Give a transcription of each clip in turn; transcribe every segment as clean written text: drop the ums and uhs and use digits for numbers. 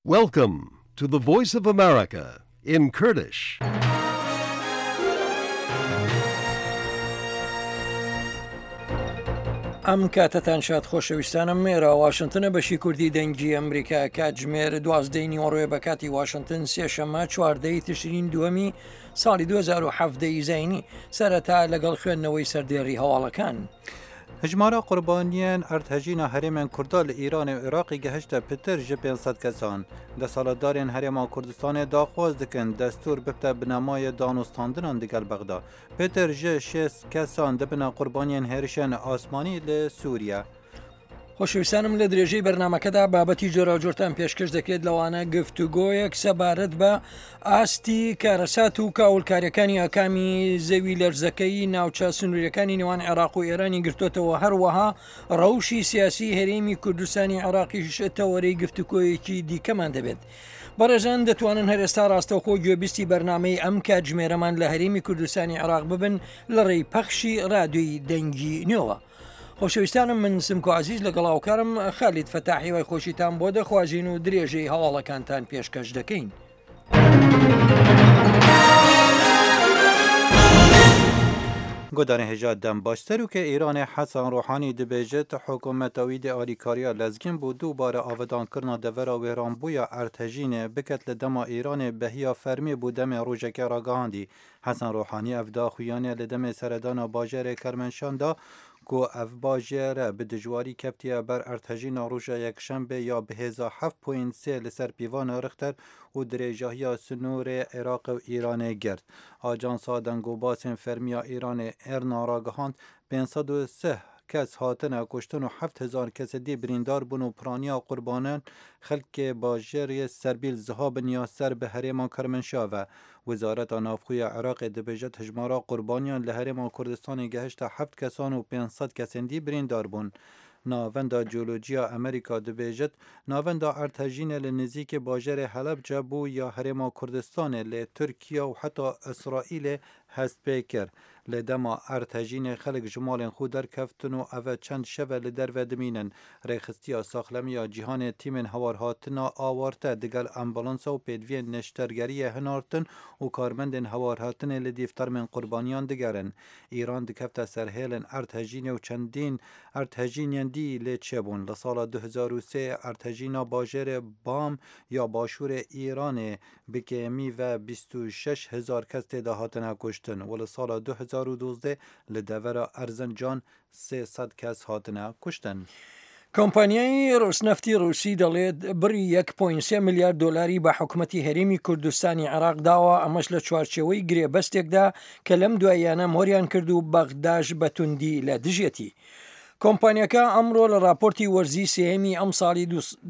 Welcome to the Voice of America in Kurdish. ئەم کاتتان شاد خۆشەویستانم مێرە واشنگتنە بەشی کوردی دەنگی ئەمریکا کاتژمێر 12 نیوەڕۆیە بە کاتی واشنگتن سێشەمە 14 تشرین دووەمی ساڵی 2017 زینی سەرەتا لەگەڵ خوێندنەوەی سەردێڕی هەواڵەکان. هجمارا قربانیان ارتجینا هرم کردال ایران و عراقی گهشت پتر ج 500 کسان ده سالدارین هرم کردستان داخواز دکن دستور ببته بنمای دانستاندنان دیگر بغداد پتر ج 6 کسان ده بنا قربانیان هرشن آسمانی لسوریه. خۆشەویستانم لە درێژەی بەرنمەکەدا بابەتی جۆراوجۆرتان پێشکەش دەکرێت لەوانە گفتوگۆیەک سەبارەت بە ئاستی کارەسات و کاولکاریەکانی ئاکامی زەوی لەرزەکەی ناوچە سنووریەکانی نێوان عێراق و ئێرانی گرتوتەوە هەروەها ڕەوشی سیاسی هەرێمی کوردستانی عێراقیش تەوەرەی گفتوگۆیەکی دیکەمان دەبێت. بەڕێزان دەتوانن هەرێستا ڕاستەوخۆ گوێبیستی بەرنامەی ئەم کاتژمێرەمان لە هەرێمی کوردستانی عێراق ببن لە ڕێی پەخشی ڕادیۆی دەنگی نوێوە. خۆشەویستانم من سمکۆ عزیز لەگەڵاوکارم خالید فەتاحی وای خۆشیتان بۆ دەخوازیین و درێژەی هەواڵەکانتان پێشکەش دەکەین. گودان هجاد دم باشتر و که ایران حسن روحانی دبیجت حکومتوی ده آلیکاریا لزگین بود دوباره آودان کرنا دورا ویران بویا ارتجین بکت لدما ایران بهیا فرمی بودم روژک راگاندی. حسن روحانی افدا خویانه لدم سردان باجر کرمنشان دا کو اف باجر به دجواری کپتیا بر ارتجین روژا یک شنبه یا به 7.3 لسر پیوان رختر و درجاهی سنور عراق و ایران گرد. آجانس دنگو باسن فرمیا ایران ارنا راگهاند 503 کس هاتن کشتن و 7000 کس دی بریندار بون و پرانیا قربانان خلق باجر سربیل زهاب یا سر به هرمان کرمنشاه. وزارت نافخوی عراق دبیجت هجمارا قربانیان لهرمان کردستان گهشت 7 کسان و 500 کسان دی بریندار بون. ناوندا جیولوژیا امریکا دبیجت ناوندا ارتجین لنزیک باجر حلب جبو یا هرما کردستان ل ترکیه و حتی اسرائیل هست پیکر لدما ارتجین خلق جمال خود در کفتن و او چند شوه لدر و دمینن ریخستی ساخلمی جهان تیم هوارهاتنا آوارته دگل امبولانس و پیدوی نشترگری هنارتن و کارمند هوارهاتن لدیفتر من قربانیان دگرن. ایران دکفت سرهیلن ارتجین و چندین ارتجین دی لچبون لسال 2003 ارتجینا باجر بام یا باشور ایران بکمی و 26,000 کس تداهاتن کشتن و لسال 2012 لدور ارزنجان 300 کس هاتن کشتن. کۆمپانیای ڕۆسنەفتی ڕووسی دەڵێت بڕی 1.3 میلیارد دلاری بە حکوومەتی هەرێمی کوردستانی عێراق داوە ئەمەش لە چوارچێوەی گرێبەستێکدا کە لەم دواییانە مۆریان کرد و بەغداش بەتوندی لە دژێتی. کۆمپانیەکە ئەمڕۆ لە راپۆرتی وەرزی سێهەمی ئەم ساڵی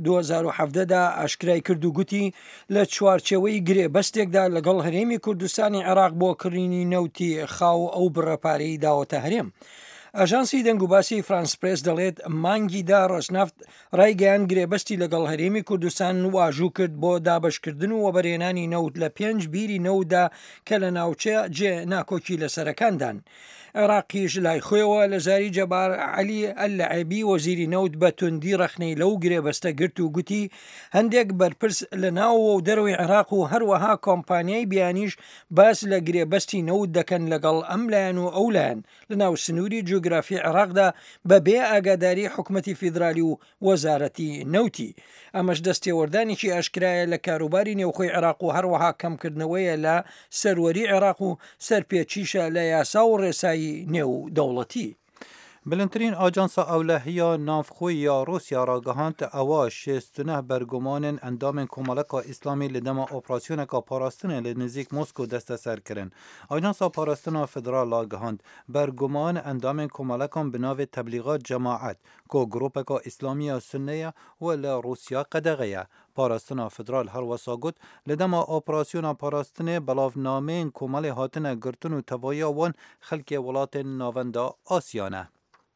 2017دا ئاشکرای کرد و گوتی لە چوارچێوەی گرێبەستێکدا لەگەڵ هەرێمی کوردستانی عێراق بۆ کڕینی نەوتی خاو ئەو بڕەپارەی داوەتە هەرێم. ئاژانسی دەنگوباسی فرانس پرێس دەڵێت مانگیدا ڕۆژنەفت ڕایگەیان گرێبەستی لەگەڵ هەرێمی کوردستان واژوو کرد بۆ دابەشکردن و وەبەرهێنانی نەوت لە 5 بیری نەوتدا کە لە ناوچە جێ ناکۆکی لەسەرەکاندان. عێراقیش لای خۆیەوە لە زاری جەبار عەلی ئەلعەبی وەزیری نەوت بە توندی ڕەخنەی لەو گرێبەستە گرت و گوتی هەندێک بەرپرس لە ناوەوە و دەروی عێراق و هەروەها کۆمپانیای بیانیش باس لە گرێبەستی نەوت دەکەن لەگەڵ ئەملایەن و ئەولایەن لە ناو سنووری جوگرافی عێراقدا بەبێ ئاگاداری حکوومەتی فیدرالی و وەزارەتی نەوتی. ئەمەش دەستێوەردانێکی ئاشکرایە لە کاروباری نێوخۆی عێراق و هەروەها کەمکردنەوەیە لە سەروەری عێراق و سەرپێچیشە لە یاسا و ڕێسایی نێو دەوڵەتی. بلندترین آجانس اولهیا نافخوی یا روسیا را گهاند اوا 69 برگمان اندام کمالک اسلامی لدما اپراسیون کا پاراستن لنزیک مسکو دست سر کرن. آجانس پاراستن فدرال را گهاند برگمان اندام کمالکان بناو تبلیغات جماعت کو گروپ کا اسلامی سنیه و روسیا قدغیه. پاراستن فدرال هر وساگوت لدما اپراسیون پاراستن بلاونامین کمال هاتن گرتن و توایا وان خلک ولات ناوندا آسیانه.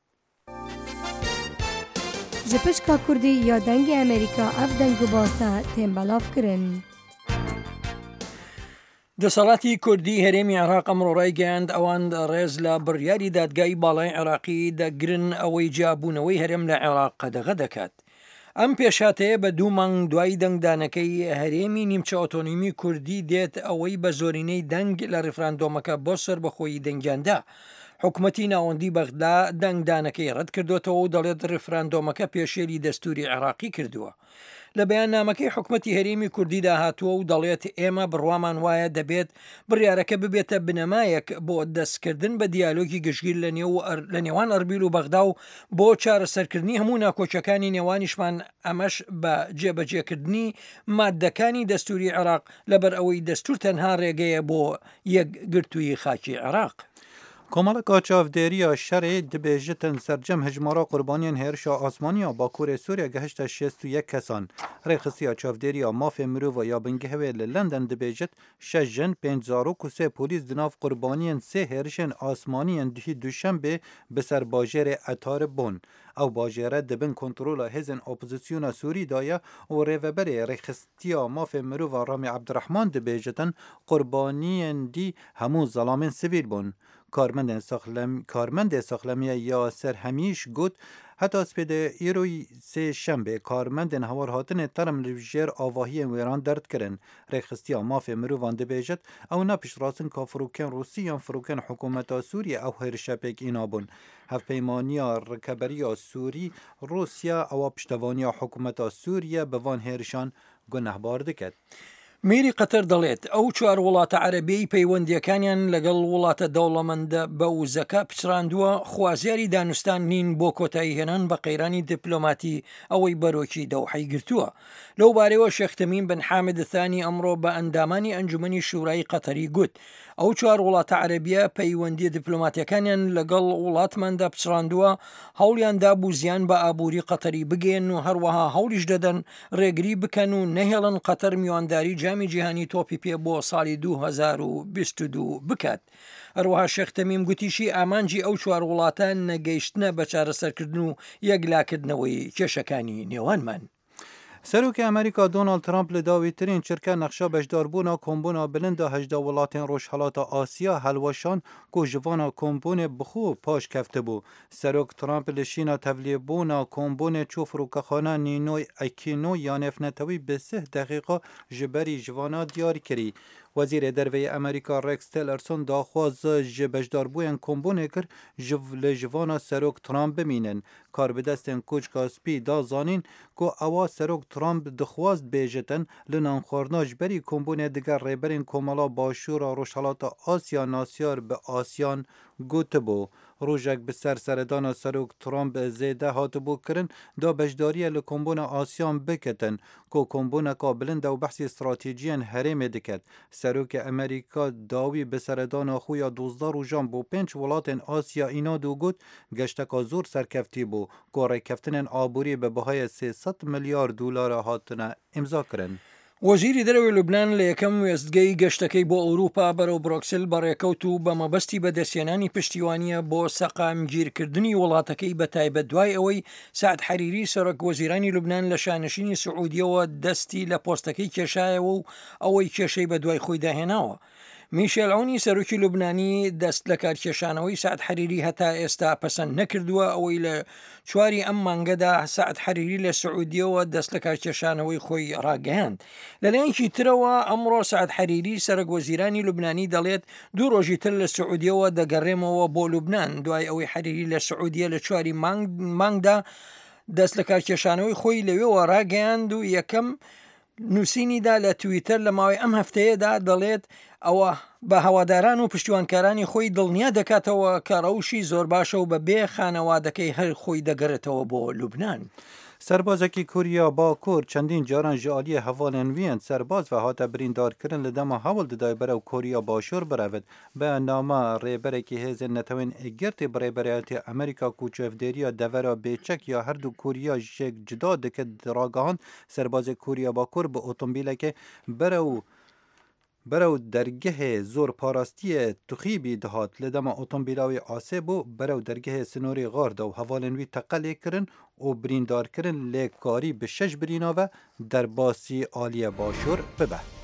جپشکا کردی یا دنگ امریکا اف دنگو باسا تیم بلاف کرن. دەسەڵاتی کوردی هەرێمی عێراق ئەمڕۆ ڕایگەیاند ئەوان ڕێز لە بڕیاری دادگای باڵای عێراقی دەگرن ئەوەی جیابوونەوەی هەرێم لە عێراق قەدەغە دەکات. ئەم پێشاتەیە بە 2 مانگ دوای دەنگدانەکەی هەرێمی نیمچە ئۆتۆنۆمی کوردی دێت ئەوەی بە زۆرینەی دەنگ لە ڕێفراندۆمەکە بۆ سەربەخۆیی دەنگیاندا. حکوومەتی ناوەندی بەغدا دەنگدانەکەی ڕەت کردوێتەوە و دەڵێت ڕێفراندۆمەکە پێشێلی دەستوری عێراقی کردووە. لە بەیاننامەکەی حکوومەتی هەرێمی کوردی داهاتووە و دەڵێت ئێمە بڕوامان وایە دەبێت بڕیارەکە ببێتە بنەمایەک بۆ دەستکردن بە دیالۆگی گشتگیر لە نێوان ئەربیل و بەغدا و بۆ چارەسەرکردنی هەموو ناکۆچەکانی نێوانیشمان، ئەمەش بە جێبەجێکردنی مادەکانی دەستوری عێراق لەبەر ئەوەی دەستور تەنها ڕێگەیە بۆ یەکگرتووی خاکی عێراق. کۆمەڵە چاودێریە شەرێ دەبێژتن سەرجەم هەژمارە قوربانیان هێرشا ئاسمانیا باکوورێ سووریا گەهشتە 61 کەسان. ڕێخستیا چاودێریە مافێ مرۆڤە یا بنگهوێ لە لەندەن دەبێژت 6 ژن 5 پۆلیس دناف قوربانیان 3 هێرشên ئاسمانیان دهی دوشەمبێ بەسەر باژێرێ ئەتار بوون. ئەو باژێرە دەبن کۆنترۆلا هێزن ئۆپۆزیسیۆنا سووری دایە و ڕێڤەبەرێ ڕێخستیا مافێ مرۆڤە ڕامی عەبدوڕەحمان دەبێژتن قوربانیان دی هەموو زەڵامên سڤیل بوون. کارمەندێ سەخلەمیە یاسەر هەمیش گوت هەتا سپێدە ئیرۆی سێ شەمبێ کارمەندên هەوار هاتنێ تەرم li ژێر avahiyên wêran derdkirin. Rêxistiya mafê mirovan dibêjit ew ne piştrast ka firokên Rûsî yan firokên hikûmeta Sûriye ew hêrişepek înabûn. Hevpeymaniya Rikeberiya Sûrî Rûsya ewa piştevaniya hikûmeta Sûriye bi van hêrişan gunehbar diket. میری قەتەر دەڵێت ئەو 4 وڵاتە عەرەبیی پەیوەندیەکانیان لەگەڵ وڵاتە دەوڵەمەندە بە وزەکە پچڕاندووە خوازیاری دانوستان نین بۆ کۆتایی هێنان بە قەیرانی دیپلۆماتی ئەوەی بەرۆکی دەوحەی گرتووە. لەو بارەوە شێخ تەمیم بن حامد الثانی ئەمڕۆ بە ئەندامانی ئەنجومەنی شورای قەتەری گوت ئەو 4 وڵاتە عەرەبیە پەیوەندی دیپلۆماتیەکانیان لەگەڵ وڵاتماندا پچڕاندووە، هەوڵیاندا بوو زیان بە ئابووری قەتەری بگێن و هەروەها هەوڵیش دەدەن ڕێگری بکەن و نەهێڵن قەتەر میوانداری جامی جیهانی تۆپی پێ بۆ ساڵی 2022 بکات. هەروەها شێخ تەمیم گوتیشی ئامانجی ئەو 4 وڵاتان نەگەیشتنە بە چارەسەرکردن و یەکلاکردنەوەی کێشەکانی نێوانمان. سەرۆکی ئەمریکا دۆناڵد ترامپ لە داویترین چرکە نەخشە بەشداربوونا کۆمبوونا بلندە هەژدە وڵاتên ڕۆژهەڵاتە ئاسیا هەلوەشان کو jivana کۆمبوونێ بخۆ پاش کەفتە بوو. سەرۆک ترامپ li şîna tevlîbûna کۆمبوونê çû firokexana nînoy ekîno ya nefnetewî bi 3 deqîqa ji berî jivana diyar kirî. Wezîrê derveyê Amerîka Rex Tillerson daxwaza ji beşdarbûyên komboonê kir li jivana serok Trump bimînin. Kar bi destên koçka spî da zanîn ku ewa serok Trump dixwast bêjitin li nanxwarina ji berî komboonê diger rêberên Komala Başûra Rojhelata Asya Nasyar bi Asyan gotibû. Rojek bi ser seredana serok Trump zêde hatibû kirin da beşdariye li kombona Asyan biketin ku komboneka bilind ew behsî stratejiyên herêmê diket. Serokê Amerîka dawî bi seredana xwe ya 12 rojan bo 5 welatên Asya înad û got geşteka zor serkeftî bû ku rêkeftinên aborî bi bihayê 300 milyar dolara hatine imza kirin. وەزیری دەرەوەی لوبنان لە یەکەم وێستگەی گەشتەکەی بۆ ئەوروپا بەرەو بڕۆکسل بەڕێکەوت و بە مەبەستی بەدەستێنانی پشتیوانیە بۆ سەقامگیرکردنی وڵاتەکەی بە تایبەت دوای ئەوەی سعد حەریری سەرۆک وەزیرانی لوبنان لە شانشینی سعودیەوە دەستی لە پۆستەکەی کێشایەوە و ئەوەی کێشەی بە دوای خۆی داهێناوە. میشێل عونی سەرۆکی لوبنانی دەست لە کارکێشانەوەی سعد حەریری هەتا ئێستا پەسەند نەکردووە ئەوەی لە 4 ئەم مانگەدا سعد حەریری لە سعودیەوە دەست لە کارکێشانەوەی خۆی ڕاگەیاند. لەلایەنکی ترەوە ئەمڕۆ سعد حەریری سەرۆک وەزیرانی لوبنانی دەڵێت 2 ڕۆژی تر لە سعودیەوە دەگەڕێمەوە بۆ لوبنان دوای ئەوەی حەریری لە سعودیە لە 4 مانگدا دەست لە کارکێشانەوەی خۆی لەوێەوە ڕاگەیاند و یەکەم نووسینیدا لە تویتەر لە ماوەی ئەم هەفتەیەدا دەڵێت ئەوە بە هەواداران و پشتیوانکارانی خۆی دڵنیا دەکاتەوە کە ڕەوشی زۆر باشە و بەبێ خانەوادەکەی هەر خۆی دەگەڕێتەوە بۆ لوبنان. سربازکی کوریا باکوور چندین جاران ji aliyê hevalên wî yên serbaz ve hate birîndarkirin li dema hewl didaye berew Koriya Başûr birevit. Bênama rêberekî hêzên netewên girtê bi rêberiyetê Amerîka ku çavdêriya devera bêçek ya her du Koriya jêk cida dike ragihand serbazê Koriya Bakur bi otomobîlekê berew dergehê zor parastiyê tuxîbî dihat li dema otomobîla wî asê bû berew dergehê Sinorê Xar da û hevalên wî teqelê kirin û birîndarkirin lê karî bi 6 birîna ve derbasî Aliyê Başûr bibe.